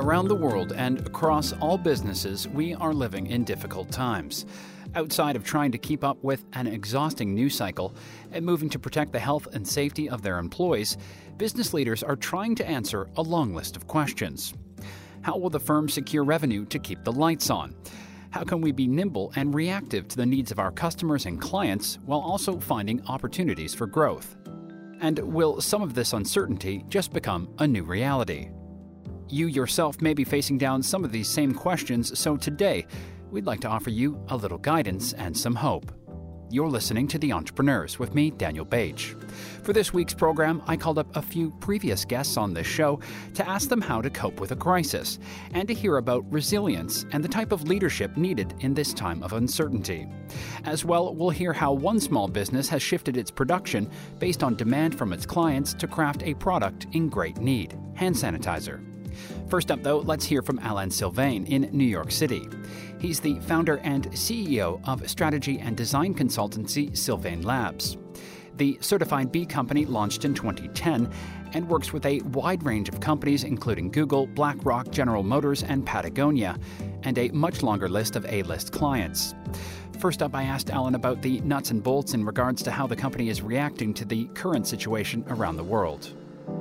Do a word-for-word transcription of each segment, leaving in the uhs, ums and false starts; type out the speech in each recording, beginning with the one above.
Around the world and across all businesses, we are living in difficult times. Outside of trying to keep up with an exhausting news cycle and moving to protect the health and safety of their employees, business leaders are trying to answer a long list of questions. How will the firm secure revenue to keep the lights on? How can we be nimble and reactive to the needs of our customers and clients while also finding opportunities for growth? And will some of this uncertainty just become a new reality? You yourself may be facing down some of these same questions, so today, we'd like to offer you a little guidance and some hope. You're listening to The Entrepreneurs with me, Daniel Bage. For this week's program, I called up a few previous guests on this show to ask them how to cope with a crisis and to hear about resilience and the type of leadership needed in this time of uncertainty. As well, we'll hear how one small business has shifted its production based on demand from its clients to craft a product in great need, hand sanitizer. First up, though, let's hear from Alain Sylvain in New York City. He's the founder and C E O of strategy and design consultancy Sylvain Labs. The Certified B Company launched in twenty ten and works with a wide range of companies including Google, BlackRock, General Motors, and Patagonia, and a much longer list of A-list clients. First up, I asked Alain about the nuts and bolts in regards to how the company is reacting to the current situation around the world.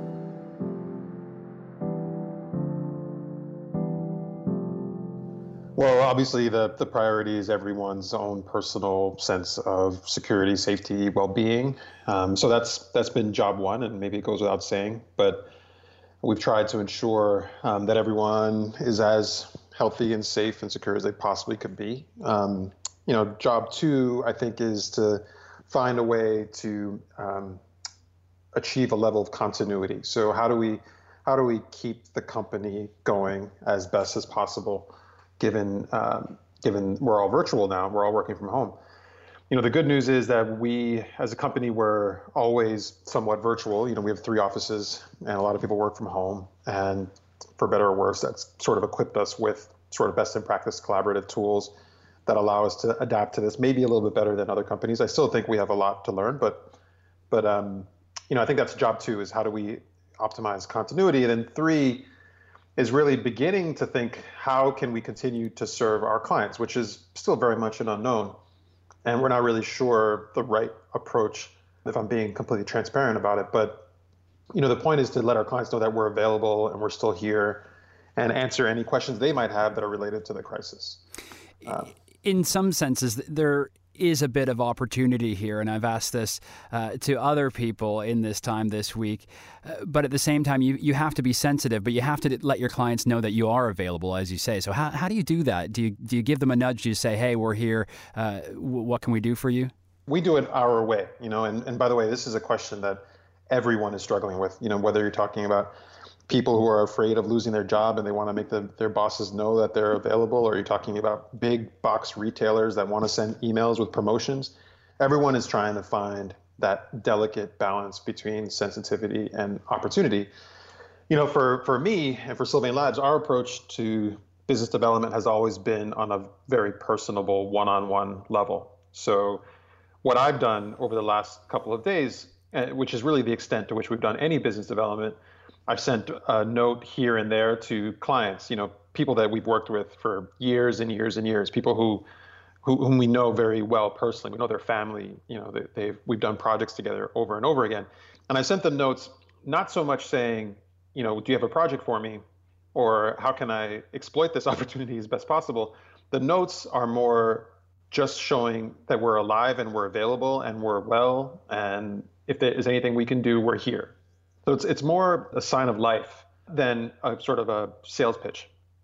Well, obviously, the, the priority is everyone's own personal sense of security, safety, well-being. Um, so that's that's been job one, and maybe it goes without saying. But we've tried to ensure um, that everyone is as healthy and safe and secure as they possibly could be. Um, you know, job two, I think, is to find a way to um, achieve a level of continuity. So how do we how do we keep the company going as best as possible? Given um, given we're all virtual now, we're all working from home. You know, the good news is that we, as a company, we're always somewhat virtual. You know, we have three offices, and a lot of people work from home. And for better or worse, that's sort of equipped us with sort of best in practice collaborative tools that allow us to adapt to this. Maybe a little bit better than other companies. I still think we have a lot to learn, but but um, you know, I think that's job two: is how do we optimize continuity, and then three is really beginning to think, how can we continue to serve our clients, which is still very much an unknown. And we're not really sure the right approach, if I'm being completely transparent about it. But, you know, the point is to let our clients know that we're available and we're still here and answer any questions they might have that are related to the crisis. Um, In some senses, there is a bit of opportunity here, and I've asked this uh, to other people in this time this week. Uh, but at the same time, you, you have to be sensitive, but you have to let your clients know that you are available, as you say. So how how do you do that? Do you do you give them a nudge? Do you say, "Hey, we're here. Uh, w- what can we do for you?" We do it our way, you know. And and by the way, this is a question that everyone is struggling with. You know, whether you're talking about people who are afraid of losing their job and they want to make the, their bosses know that they're available, or you're talking about big box retailers that want to send emails with promotions. Everyone is trying to find that delicate balance between sensitivity and opportunity. You know, for, for me and for Sylvain Labs, our approach to business development has always been on a very personable one-on-one level. So what I've done over the last couple of days, which is really the extent to which we've done any business development, I've sent a note here and there to clients, you know, people that we've worked with for years and years and years, people who, who whom we know very well personally. We know their family, you know, they, they've we've done projects together over and over again. And I sent them notes, not so much saying, you know, do you have a project for me? Or how can I exploit this opportunity as best possible? The notes are more just showing that we're alive and we're available and we're well. And if there is anything we can do, we're here. So it's it's more a sign of life than a sort of a sales pitch.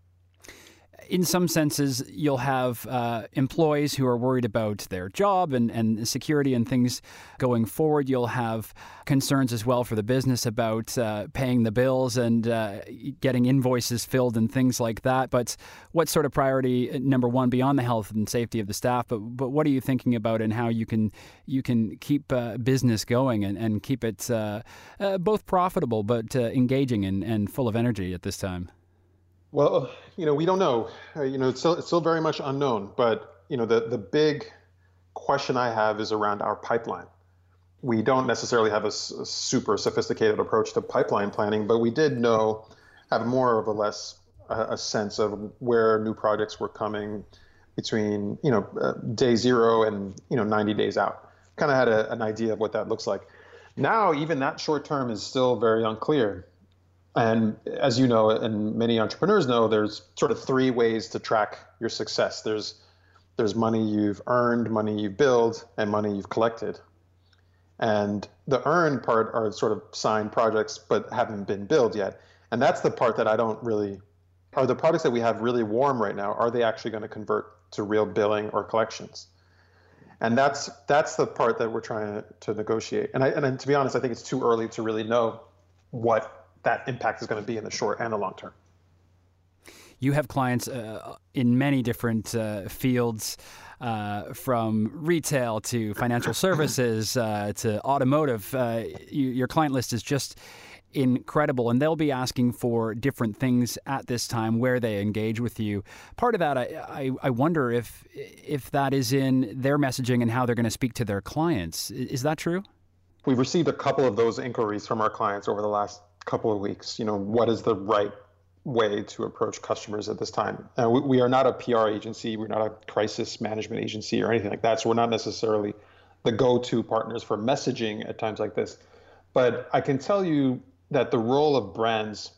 In some senses, you'll have uh, employees who are worried about their job and, and security and things going forward. You'll have concerns as well for the business about uh, paying the bills and uh, getting invoices filled and things like that. But what sort of priority, number one, beyond the health and safety of the staff, but but what are you thinking about and how you can you can keep uh, business going and, and keep it uh, uh, both profitable but uh, engaging and, and full of energy at this time? Well, you know, we don't know. Uh, you know, it's still, it's still very much unknown. But, you know, the, the big question I have is around our pipeline. We don't necessarily have a, s- a super sophisticated approach to pipeline planning, but we did know, have more of a less a, a sense of where new projects were coming between, you know, uh, day zero and, you know, ninety days out. Kind of had a, an idea of what that looks like. Now, even that short term is still very unclear. And as you know, and many entrepreneurs know, there's sort of three ways to track your success. There's there's money you've earned, money you've billed, and money you've collected. And the earned part are sort of signed projects, but haven't been billed yet. And that's the part that I don't really, are the products that we have really warm right now, are they actually going to convert to real billing or collections? And that's that's the part that we're trying to, to negotiate. And, I, and to be honest, I think it's too early to really know what that impact is going to be in the short and the long term. You have clients uh, in many different uh, fields, uh, from retail to financial services uh, to automotive. Uh, you, your client list is just incredible, and they'll be asking for different things at this time where they engage with you. Part of that, I, I, I wonder if if that is in their messaging and how they're going to speak to their clients. Is that true? We've received a couple of those inquiries from our clients over the last couple of weeks. You know, what is the right way to approach customers at this time? Uh, we, we are not a P R agency. We're not a crisis management agency or anything like that. So we're not necessarily the go-to partners for messaging at times like this. But I can tell you that the role of brands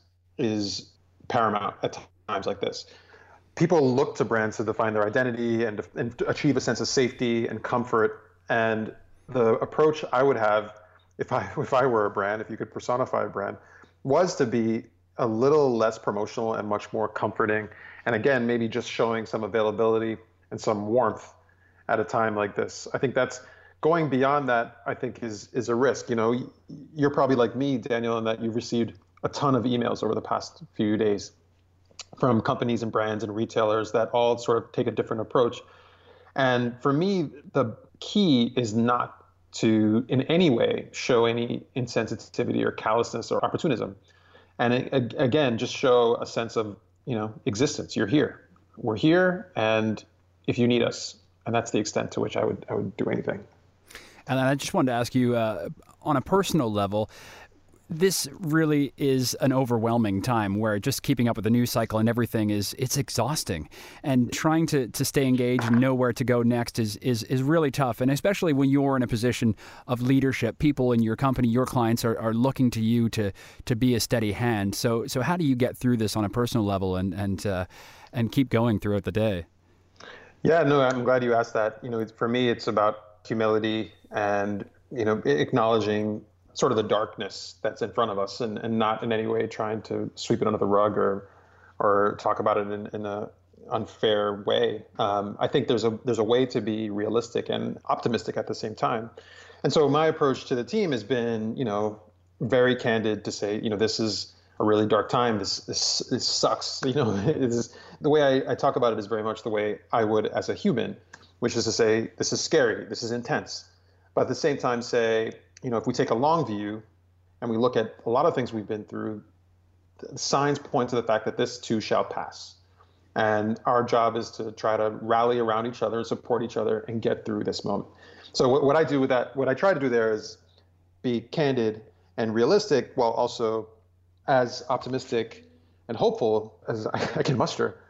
is paramount at times like this. People look to brands to define their identity and, and to achieve a sense of safety and comfort. And the approach I would have if I if I were a brand, if you could personify a brand, was to be a little less promotional and much more comforting. And again, maybe just showing some availability and some warmth at a time like this. I think that's going beyond that, I think is is a risk. You know, you're probably like me, Daniel, in that you've received a ton of emails over the past few days from companies and brands and retailers that all sort of take a different approach. And for me, the key is not to in any way show any insensitivity or callousness or opportunism. And it, again, just show a sense of, you know, existence. You're here. We're here, and if you need us. And that's the extent to which I would I would do anything. And I just wanted to ask you, uh, on a personal level, this really is an overwhelming time where just keeping up with the news cycle and everything is, it's exhausting. And trying to, to stay engaged and know where to go next is, is, is really tough. And especially when you're in a position of leadership, people in your company, your clients are, are looking to you to, to be a steady hand. So, so how do you get through this on a personal level and, and, uh, and keep going throughout the day? Yeah, no, I'm glad you asked that. You know, for me, it's about humility and, you know, acknowledging sort of the darkness that's in front of us, and, and not in any way trying to sweep it under the rug or or talk about it in, in a unfair way. Um, I think there's a there's a way to be realistic and optimistic at the same time. And so my approach to the team has been, you know, very candid to say, you know, this is a really dark time. This this, this sucks. You know, it is, the way I, I talk about it is very much the way I would as a human, which is to say, this is scary, this is intense. But at the same time say, you know, if we take a long view and we look at a lot of things we've been through, the signs point to the fact that this too shall pass. And our job is to try to rally around each other, support each other, and get through this moment. So what, what I do with that, what I try to do there is be candid and realistic while also as optimistic and hopeful as I, I can muster.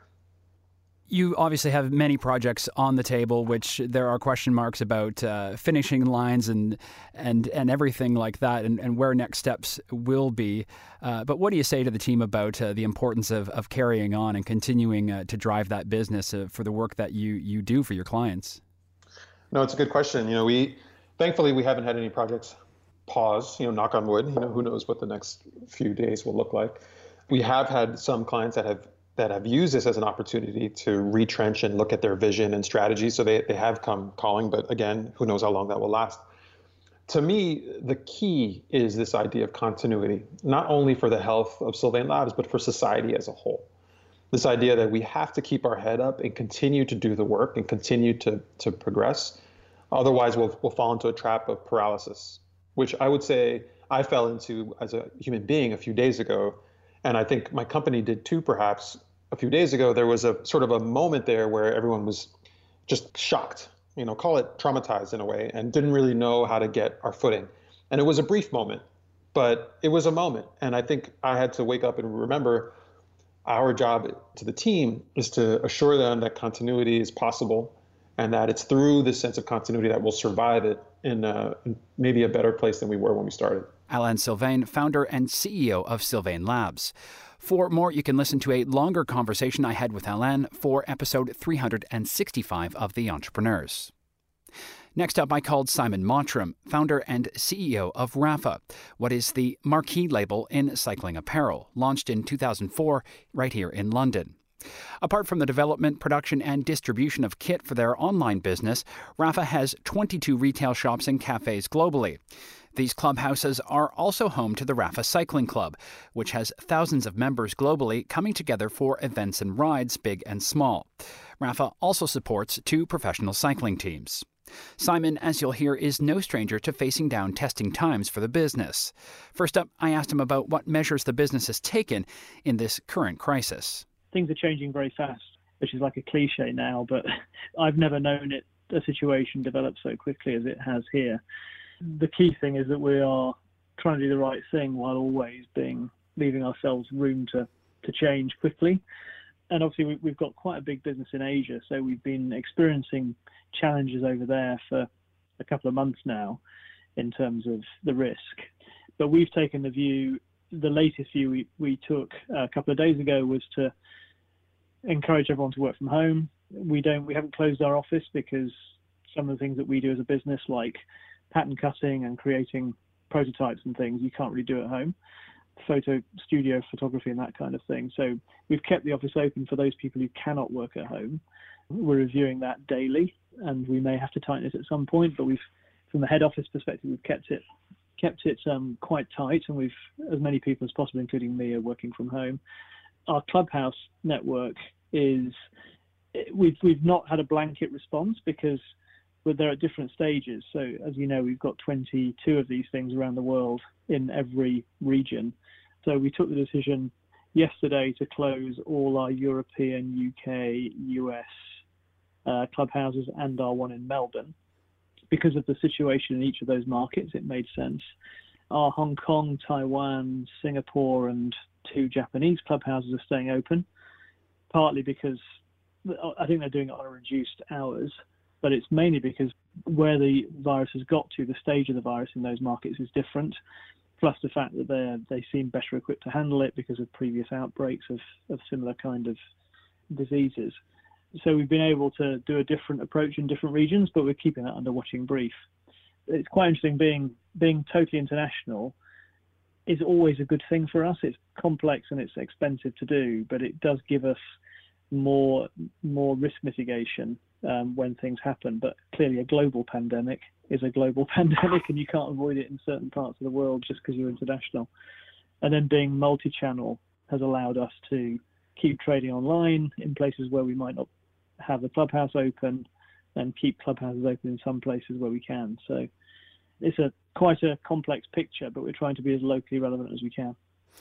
You obviously have many projects on the table, which there are question marks about uh, finishing lines and and and everything like that, and, and where next steps will be. Uh, but what do you say to the team about uh, the importance of, of carrying on and continuing uh, to drive that business uh, for the work that you you do for your clients? No, it's a good question. You know, we thankfully we haven't had any projects pause. You know, knock on wood. You know, who knows what the next few days will look like. We have had some clients that have. that have used this as an opportunity to retrench and look at their vision and strategy. So they, they have come calling, but again, who knows how long that will last. To me, the key is this idea of continuity, not only for the health of Sylvain Labs, but for society as a whole. This idea that we have to keep our head up and continue to do the work and continue to, to progress. Otherwise, we'll, we'll fall into a trap of paralysis, which I would say I fell into as a human being a few days ago. And I think my company did too, perhaps. A few days ago, there was a sort of a moment there where everyone was just shocked, you know, call it traumatized in a way, and didn't really know how to get our footing. And it was a brief moment, but it was a moment. And I think I had to wake up and remember Our job to the team is to assure them that continuity is possible and that it's through this sense of continuity that we'll survive it in, uh, in maybe a better place than we were when we started. Alain Sylvain, founder and C E O of Sylvain Labs. For more, you can listen to a longer conversation I had with Alain for episode three hundred sixty-five of The Entrepreneurs. Next up, I called Simon Mottram, founder and C E O of Rapha, what is the marquee label in cycling apparel, launched in two thousand four right here in London. Apart from the development, production, and distribution of kit for their online business, Rapha has twenty-two retail shops and cafes globally. These clubhouses are also home to the Rapha Cycling Club, which has thousands of members globally coming together for events and rides, big and small. Rapha also supports two professional cycling teams. Simon, as you'll hear, is no stranger to facing down testing times for the business. First up, I asked him about what measures the business has taken in this current crisis. Things are changing very fast, which is like a cliche now, but I've never known it a situation develop so quickly as it has here. The key thing is that we are trying to do the right thing while always being leaving ourselves room to, to change quickly. And obviously we, we've got quite a big business in Asia, so we've been experiencing challenges over there for a couple of months now in terms of the risk. But we've taken the view, the latest view we, we took a couple of days ago was to encourage everyone to work from home. We don't, we haven't closed our office because some of the things that we do as a business, like pattern cutting and creating prototypes and things, you can't really do at home. Photo studio photography and that kind of thing. So we've kept the office open for those people who cannot work at home. We're reviewing that daily, and we may have to tighten it at some point, but we've, from the head office perspective, we've kept it kept it um, quite tight, and we've, as many people as possible, including me, are working from home. Our clubhouse network is, we've we've not had a blanket response because they're at different stages. So as you know, we've got twenty-two of these things around the world in every region. So we took the decision yesterday to close all our European, U K, U S uh, clubhouses and our one in Melbourne. Because of the situation in each of those markets, it made sense. Our Hong Kong, Taiwan, Singapore, and two Japanese clubhouses are staying open, partly because I think they're doing it on a reduced hours, but it's mainly because where the virus has got to, the stage of the virus in those markets is different, plus the fact that they they seem better equipped to handle it because of previous outbreaks of, of similar kind of diseases. So we've been able to do a different approach in different regions, but we're keeping that under watching brief. It's quite interesting being being totally international is always a good thing for us. It's complex and it's expensive to do, but it does give us more more risk mitigation um, when things happen. But clearly a global pandemic is a global pandemic, and you can't avoid it in certain parts of the world just because you're international. And then being multi-channel has allowed us to keep trading online in places where we might not have the clubhouse open, and keep clubhouses open in some places where we can. So it's a quite a complex picture, but we're trying to be as locally relevant as we can.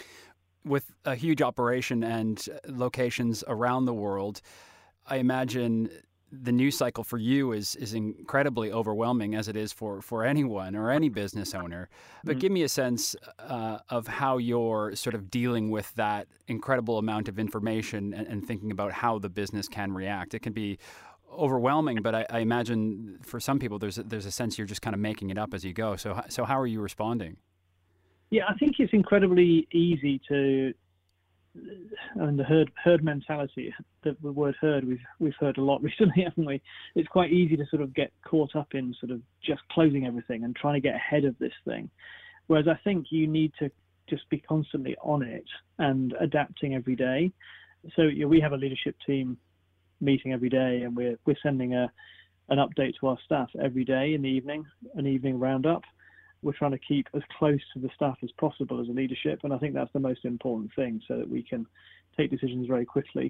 With a huge operation and locations around the world, I imagine the news cycle for you is is incredibly overwhelming, as it is for, for anyone or any business owner. But mm-hmm. give me a sense uh, of how you're sort of dealing with that incredible amount of information and, and thinking about how the business can react. It can be overwhelming, but I, I imagine for some people there's a, there's a sense you're just kind of making it up as you go. So so how are you responding? Yeah, I think it's incredibly easy to, and the herd herd mentality, the, the word herd we've we've heard a lot recently, haven't we? It's quite easy to sort of get caught up in sort of just closing everything and trying to get ahead of this thing. Whereas I think you need to just be constantly on it and adapting every day. So you know, we have a leadership team meeting every day, and we're we're sending a an update to our staff every day in the evening, an evening roundup. We're trying to keep as close to the staff as possible as a leadership, and I think that's the most important thing, so that we can take decisions very quickly.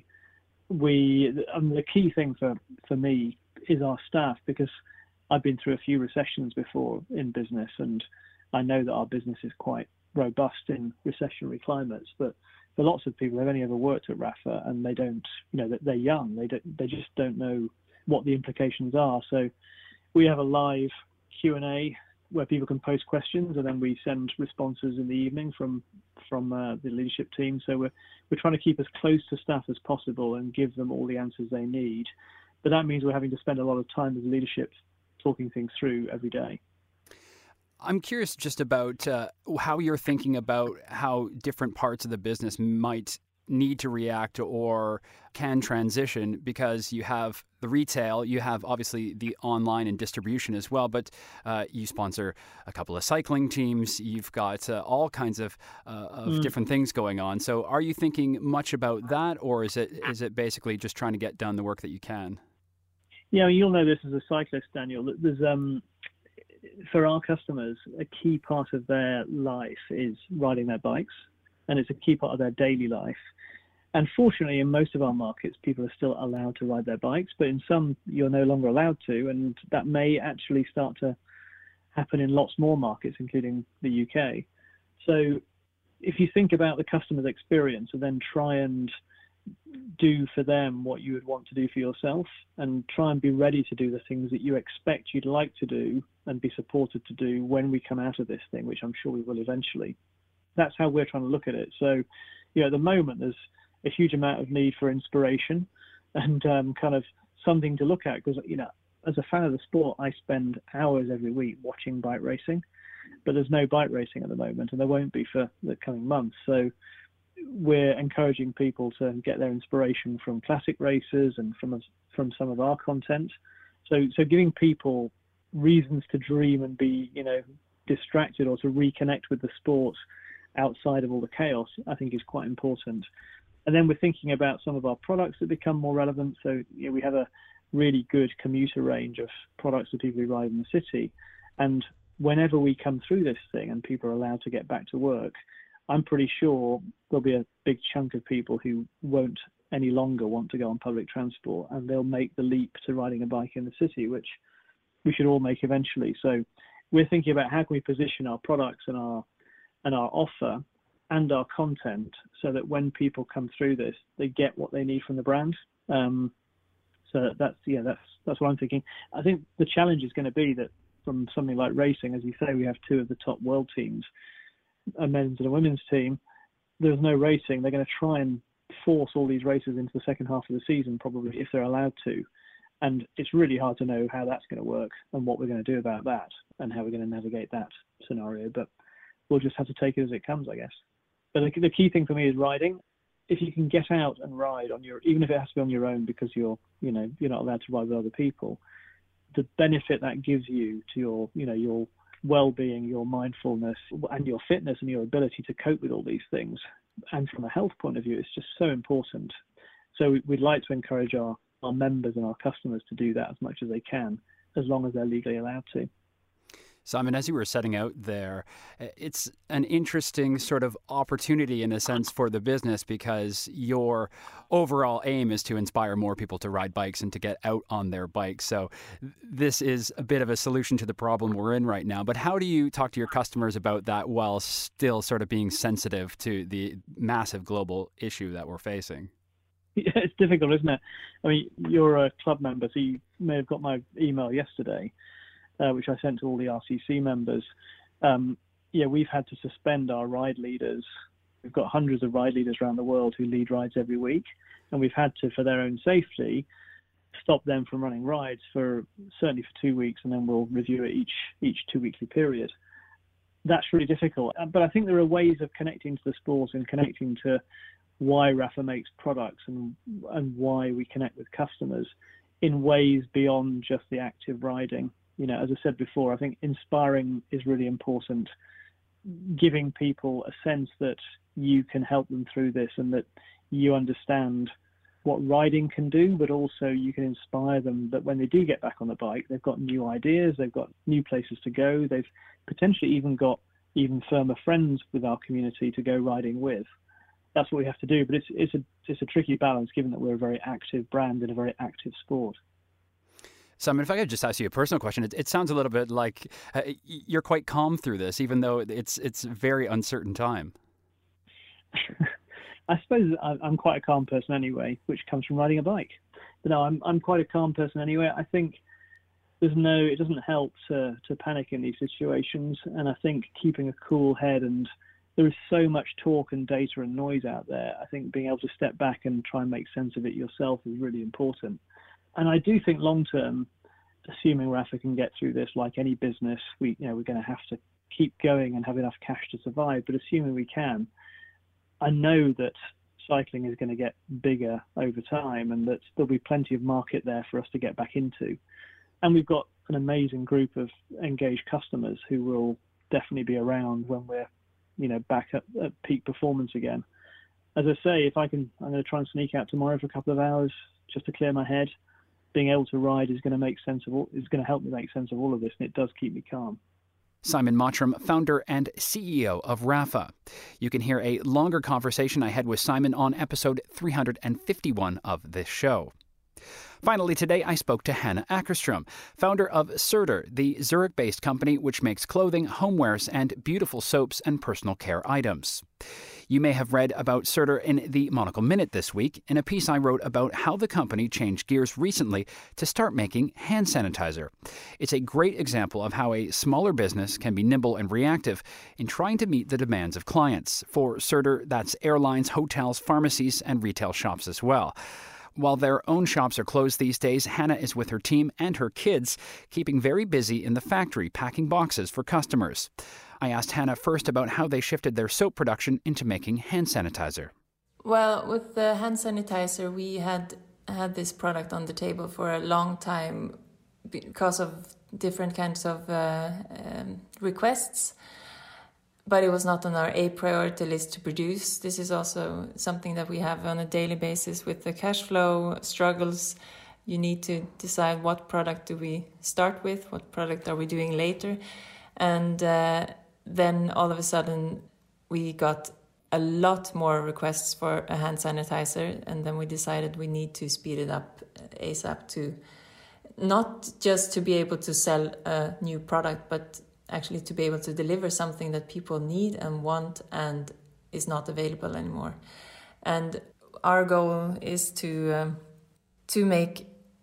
We, and the key thing for, for me is our staff, because I've been through a few recessions before in business, and I know that our business is quite robust in recessionary climates. But for lots of people, they've only ever worked at Rapha, and they don't, you know, they're young. They don't, they just don't know what the implications are. So we have a live Q and A where people can post questions, and then we send responses in the evening from from uh, the leadership team. So we're we're trying to keep as close to staff as possible and give them all the answers they need. But that means we're having to spend a lot of time as leadership talking things through every day. I'm curious just about uh, how you're thinking about how different parts of the business might need to react or can transition, because you have the retail, you have obviously the online and distribution as well, but uh, you sponsor a couple of cycling teams, you've got uh, all kinds of uh, of mm. different things going on. So are you thinking much about that, or is it is it basically just trying to get done the work that you can? Yeah, you'll know this as a cyclist, Daniel. There's um, for our customers, a key part of their life is riding their bikes, and it's a key part of their daily life. And fortunately, in most of our markets, people are still allowed to ride their bikes, but in some, you're no longer allowed to, and that may actually start to happen in lots more markets, including the U K. So if you think about the customer's experience and then try and do for them what you would want to do for yourself, and try and be ready to do the things that you expect you'd like to do and be supported to do when we come out of this thing, which I'm sure we will eventually. That's how we're trying to look at it. So, you know, at the moment, there's a huge amount of need for inspiration and um, kind of something to look at, because, you know, as a fan of the sport, I spend hours every week watching bike racing, but there's no bike racing at the moment, and there won't be for the coming months. So we're encouraging people to get their inspiration from classic races and from from some of our content. So so giving people reasons to dream and be, you know, distracted, or to reconnect with the sport outside of all the chaos, I think is quite important. And then we're thinking about some of our products that become more relevant. So, you know, we have a really good commuter range of products for people who ride in the city. And whenever we come through this thing and people are allowed to get back to work, I'm pretty sure there'll be a big chunk of people who won't any longer want to go on public transport, and they'll make the leap to riding a bike in the city, which we should all make eventually. So we're thinking about how can we position our products and our and our offer and our content so that when people come through this, they get what they need from the brand. Um, so that's yeah, that's that's what I'm thinking. I think the challenge is going to be that from something like racing, as you say, we have two of the top world teams, a men's and a women's team. There's no racing. They're going to try and force all these races into the second half of the season, probably, if they're allowed to. And it's really hard to know how that's going to work and what we're going to do about that and how we're going to navigate that scenario. But we'll just have to take it as it comes, I guess. But the, the key thing for me is riding. If you can get out and ride on your, even if it has to be on your own because you're, you know, you're not allowed to ride with other people, the benefit that gives you to your, you know, your well-being, your mindfulness, and your fitness and your ability to cope with all these things, and from a health point of view, it's just so important. So we'd like to encourage our, our members and our customers to do that as much as they can, as long as they're legally allowed to. Simon, as you were setting out there, it's an interesting sort of opportunity in a sense for the business, because your overall aim is to inspire more people to ride bikes and to get out on their bikes. So this is a bit of a solution to the problem we're in right now. But how do you talk to your customers about that while still sort of being sensitive to the massive global issue that we're facing? Yeah, it's difficult, isn't it? I mean, you're a club member, so you may have got my email yesterday. Uh, which I sent to all the R C C members. Um, yeah, we've had to suspend our ride leaders. We've got hundreds of ride leaders around the world who lead rides every week, and we've had to, for their own safety, stop them from running rides for certainly for two weeks, and then we'll review it each each two weekly period. That's really difficult, but I think there are ways of connecting to the sport and connecting to why Rapha makes products and and why we connect with customers in ways beyond just the active riding. You know, as I said before, I think inspiring is really important. Giving people a sense that you can help them through this and that you understand what riding can do, but also you can inspire them that when they do get back on the bike, they've got new ideas, they've got new places to go, they've potentially even got even firmer friends with our community to go riding with. That's what we have to do, but it's it's a it's a tricky balance given that we're a very active brand and a very active sport. Simon, if I could just ask you a personal question, it, it sounds a little bit like uh, you're quite calm through this, even though it's it's a very uncertain time. I suppose I'm quite a calm person anyway, which comes from riding a bike. But no, I'm I'm quite a calm person anyway. I think there's no, it doesn't help to to panic in these situations, and I think keeping a cool head and there is so much talk and data and noise out there. I think being able to step back and try and make sense of it yourself is really important. And I do think long term, assuming Rapha can get through this, like any business, we you know we're going to have to keep going and have enough cash to survive. But assuming we can, I know that cycling is going to get bigger over time, and that there'll be plenty of market there for us to get back into. And we've got an amazing group of engaged customers who will definitely be around when we're, you know, back at, at peak performance again. As I say, if I can, I'm going to try and sneak out tomorrow for a couple of hours just to clear my head. Being able to ride is going to make sense of all, is going to help me make sense of all of this, and it does keep me calm. Simon Mottram, founder and C E O of Rapha. You can hear a longer conversation I had with Simon on episode three hundred fifty-one of this show. Finally, today I spoke to Hanna Ackerström, founder of Surter, the Zurich-based company which makes clothing, homewares, and beautiful soaps and personal care items. You may have read about Surter in the Monocle Minute this week in a piece I wrote about how the company changed gears recently to start making hand sanitizer. It's a great example of how a smaller business can be nimble and reactive in trying to meet the demands of clients. For Surter, that's airlines, hotels, pharmacies, and retail shops as well. While their own shops are closed these days, Hanna is with her team and her kids, keeping very busy in the factory packing boxes for customers. I asked Hanna first about how they shifted their soap production into making hand sanitizer. Well, with the hand sanitizer, we had had this product on the table for a long time because of different kinds of uh, um, requests. But it was not on our A priority list to produce. This is also something that we have on a daily basis with the cash flow struggles. You need to decide what product do we start with, what product are we doing later. And uh, then all of a sudden we got a lot more requests for a hand sanitizer. And then we decided we need to speed it up ASAP to not just to be able to sell a new product, but actually to be able to deliver something that people need and want and is not available anymore. And our goal is to um, to make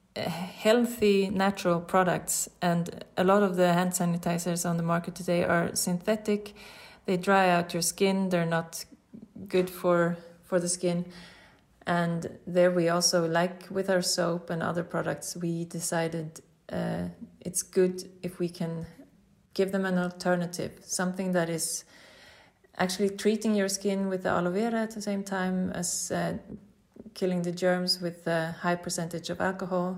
healthy, natural products. And a lot of the hand sanitizers on the market today are synthetic. They dry out your skin. They're not good for, for the skin. And there we also, like with our soap and other products, we decided uh, it's good if we can give them an alternative, something that is actually treating your skin with the aloe vera at the same time as uh, killing the germs with a high percentage of alcohol.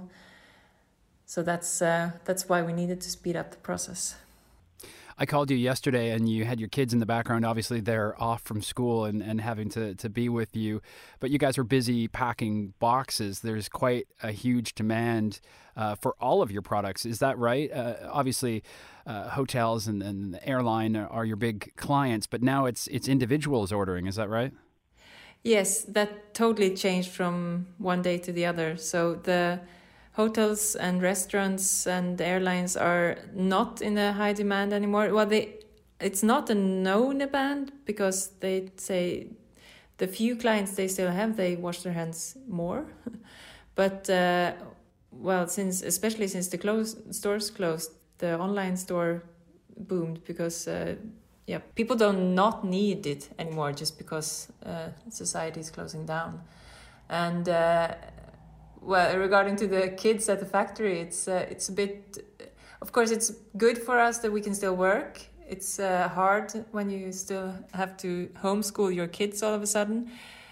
So that's uh, that's why we needed to speed up the process. I called you yesterday and you had your kids in the background. Obviously, they're off from school and, and having to, to be with you. But you guys were busy packing boxes. There's quite a huge demand uh, for all of your products. Is that right? Uh, obviously, uh, hotels and, and the airline are, are your big clients, but now it's it's individuals ordering. Is that right? Yes, that totally changed from one day to the other. So the hotels and restaurants and airlines are not in a high demand anymore. Well, they it's not a known demand because they say the few clients they still have, they wash their hands more. But, uh, well, since especially since the close, stores closed, the online store boomed because, uh, yeah, people do not need it anymore just because uh, society is closing down. And uh, well, regarding to the kids at the factory, it's uh, it's a bit. Of course, it's good for us that we can still work. It's uh, hard when you still have to homeschool your kids all of a sudden,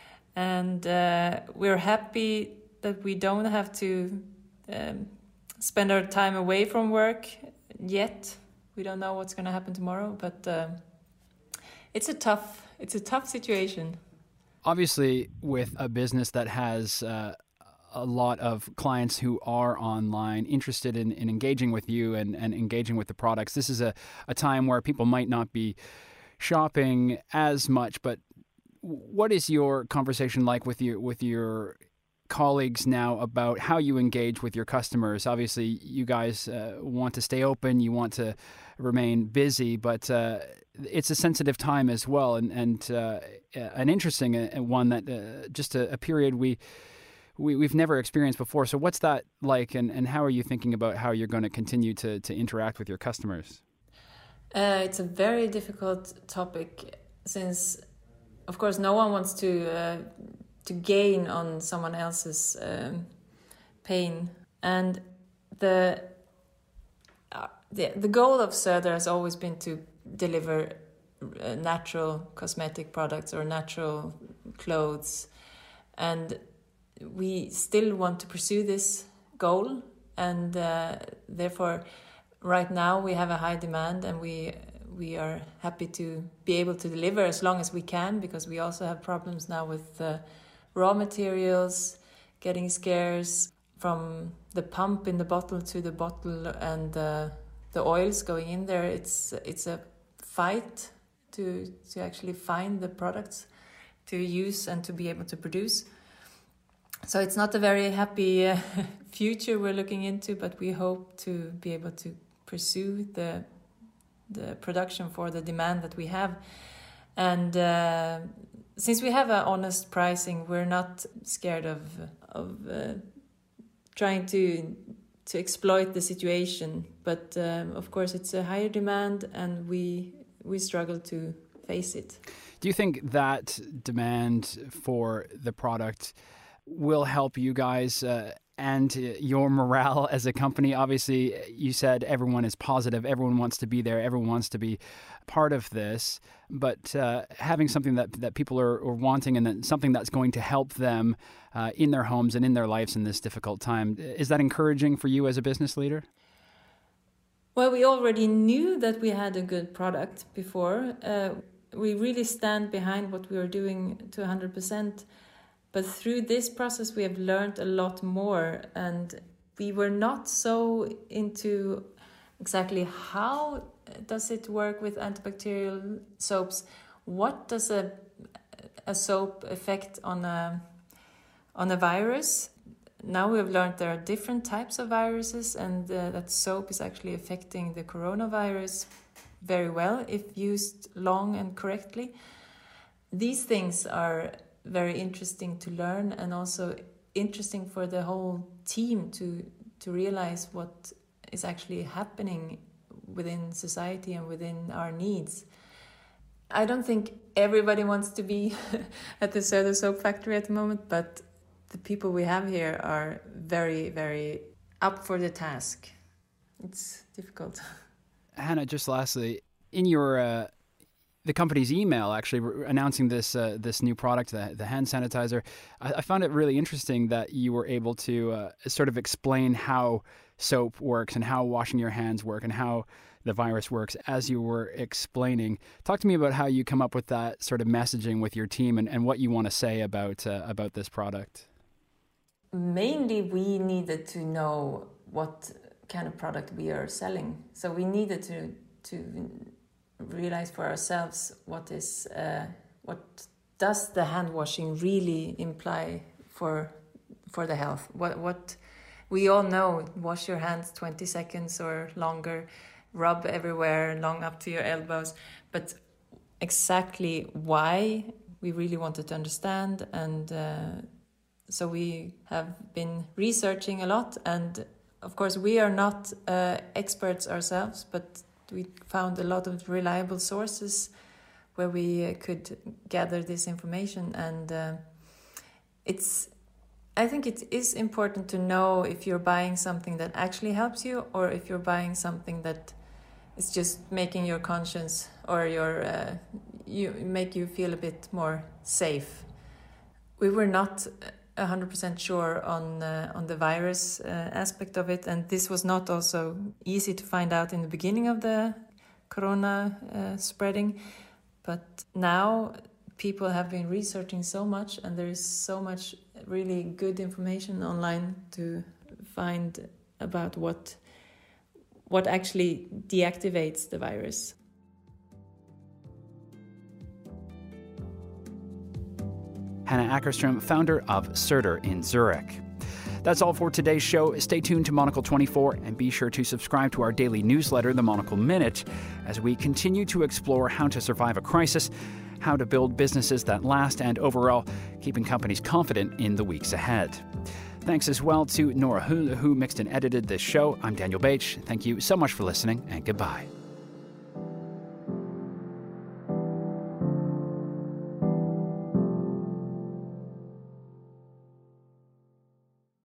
and uh, we're happy that we don't have to um, spend our time away from work yet. We don't know what's going to happen tomorrow, but uh, it's a tough it's a tough situation. Obviously, with a business that has Uh... a lot of clients who are online interested in, in engaging with you and, and engaging with the products. This is a, a time where people might not be shopping as much, but what is your conversation like with your, with your colleagues now about how you engage with your customers? Obviously, you guys uh, want to stay open, you want to remain busy, but uh, it's a sensitive time as well, and, and uh, an interesting one that uh, just a, a period we We, we've never experienced before. So what's that like, and, and how are you thinking about how you're going to continue to, to interact with your customers? Uh, it's a very difficult topic. since, of course, no one wants to uh, to gain on someone else's um, pain. And the, uh, the the goal of Söder has always been to deliver uh, natural cosmetic products or natural clothes. And we still want to pursue this goal. And uh, therefore, right now we have a high demand, and we we are happy to be able to deliver as long as we can, because we also have problems now with uh, raw materials getting scarce, from the pump in the bottle to the bottle and uh, the oils going in there. It's it's a fight to to actually find the products to use and to be able to produce. So it's not a very happy uh, future we're looking into, but we hope to be able to pursue the the production for the demand that we have. And uh, since we have an honest pricing, we're not scared of of uh, trying to to exploit the situation. But um, of course, it's a higher demand, and we we struggle to face it. Do you think that demand for the product will help you guys uh, and your morale as a company? Obviously, you said everyone is positive, everyone wants to be there, everyone wants to be part of this, but uh, having something that, that people are, are wanting, and that something that's going to help them uh, in their homes and in their lives in this difficult time, is that encouraging for you as a business leader? Well, we already knew that we had a good product before. Uh, we really stand behind what we are doing to one hundred percent. But through this process, we have learned a lot more, and we were not so into exactly how does it work with antibacterial soaps. What does a a soap affect on a on a virus? Now we have learned there are different types of viruses, and uh, that soap is actually affecting the coronavirus very well if used long and correctly. These things are very interesting to learn, and also interesting for the whole team to to realize what is actually happening within society and within our needs. I don't think everybody wants to be at the Söder soap factory at the moment, but the people we have here are very, very up for the task. It's difficult. Hannah, just lastly, in your uh, the company's email actually re- announcing this uh, this new product, the, the hand sanitizer, I, I found it really interesting that you were able to uh, sort of explain how soap works and how washing your hands work and how the virus works as you were explaining. Talk to me about how you come up with that sort of messaging with your team, and, and what you want to say about uh, about this product. Mainly, we needed to know what kind of product we are selling. So we needed to to realize for ourselves what is uh, what does the hand washing really imply for for the health. What what we all know: wash your hands twenty seconds or longer, rub everywhere, long up to your elbows. But exactly why, we really wanted to understand, and uh, so we have been researching a lot. And of course, we are not uh, experts ourselves, but we found a lot of reliable sources where we uh, could gather this information. And uh, it's, I think it is important to know if you're buying something that actually helps you, or if you're buying something that is just making your conscience or your uh, you make you feel a bit more safe. We were not one hundred percent sure on uh, on the virus uh, aspect of it, and this was not also easy to find out in the beginning of the corona uh, spreading. But now people have been researching so much, and there is so much really good information online to find about what what actually deactivates the virus. Hannah Ackerström, founder of Söder in Zurich. That's all for today's show. Stay tuned to Monocle twenty-four and be sure to subscribe to our daily newsletter, The Monocle Minute, as we continue to explore how to survive a crisis, how to build businesses that last, and overall, keeping companies confident in the weeks ahead. Thanks as well to Nora Hule, who mixed and edited this show. I'm Daniel Bache. Thank you so much for listening, and goodbye.